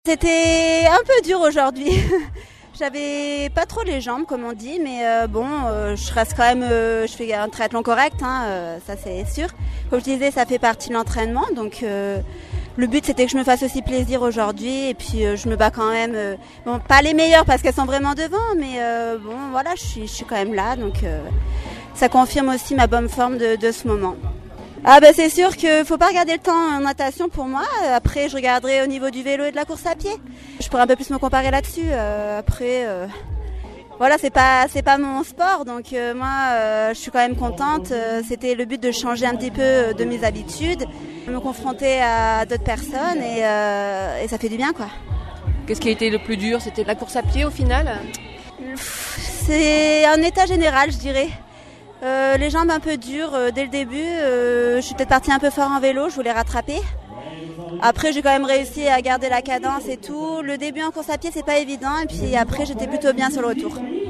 C'était un peu dur aujourd'hui. J'avais pas trop les jambes comme on dit, mais je reste quand même, je fais un triathlon correct, ça c'est sûr. Comme je disais, ça fait partie de l'entraînement, donc le but c'était que je me fasse aussi plaisir aujourd'hui, et puis je me bats quand même, pas les meilleures parce qu'elles sont vraiment devant, mais voilà, je suis quand même là, donc ça confirme aussi ma bonne forme de ce moment. Ah ben c'est sûr qu'il faut pas regarder le temps en natation pour moi. Après je regarderai au niveau du vélo et de la course à pied. Je pourrais un peu plus me comparer là-dessus. Voilà, c'est pas mon sport, donc moi je suis quand même contente. C'était le but de changer un petit peu de mes habitudes, me confronter à d'autres personnes et ça fait du bien quoi. Qu'est-ce qui a été le plus dur? C'était la course à pied au final? C'est un état général je dirais. Les jambes un peu dures dès le début, je suis peut-être partie un peu fort en vélo, je voulais rattraper. Après j'ai quand même réussi à garder la cadence et tout. Le début en course à pied c'est pas évident et puis après j'étais plutôt bien sur le retour.